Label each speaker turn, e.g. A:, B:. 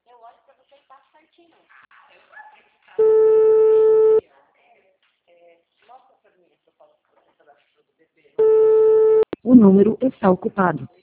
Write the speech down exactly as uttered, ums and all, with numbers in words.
A: Eu olho para você e passo certinho. O número está ocupado.